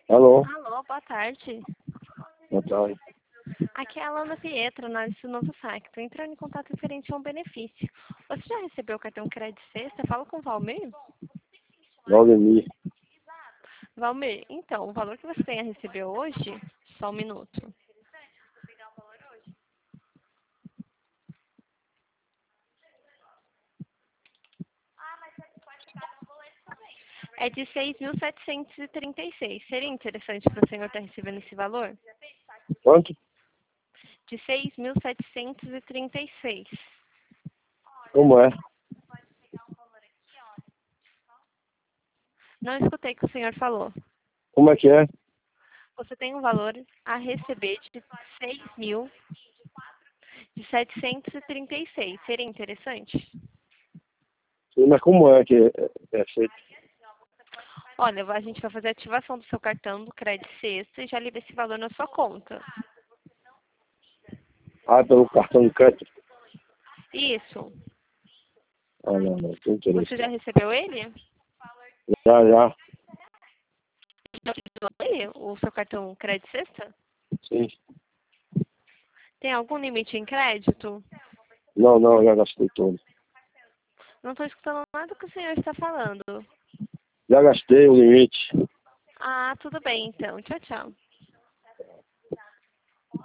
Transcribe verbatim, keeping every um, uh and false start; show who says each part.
Speaker 1: Alô?
Speaker 2: Alô, boa tarde.
Speaker 1: Boa tarde.
Speaker 2: Aqui é a Alana Pietro, análise do Novo Saque. Estou entrando em contato referente a um benefício. Você já recebeu o cartão crédito sexta? Fala com o Valmir.
Speaker 1: Valdemir.
Speaker 2: Valmir, então, o valor que você tem a receber hoje, só um minuto. É de seis mil setecentos e trinta e seis. Seria interessante para o senhor estar recebendo esse valor?
Speaker 1: Quanto?
Speaker 2: De seis mil setecentos e trinta e seis.
Speaker 1: Como é?
Speaker 2: Não escutei o que o senhor falou.
Speaker 1: Como é que é?
Speaker 2: Você tem um valor a receber de seis mil setecentos e trinta e seis. Seria interessante?
Speaker 1: Sim, mas como é que é, é feito?
Speaker 2: Olha, a gente vai fazer a ativação do seu cartão do crédito sexta e já libera esse valor na sua conta.
Speaker 1: Ah, pelo cartão de crédito?
Speaker 2: Isso.
Speaker 1: Ah, não, não, tem interesse.
Speaker 2: Você já recebeu ele?
Speaker 1: Já, já.
Speaker 2: Já utilizou ele, o seu cartão crédito sexta?
Speaker 1: Sim.
Speaker 2: Tem algum limite em crédito?
Speaker 1: Não, não, já gastei todo.
Speaker 2: Não estou escutando nada que o senhor está falando.
Speaker 1: Já gastei o limite.
Speaker 2: Ah, tudo bem então. Tchau, tchau.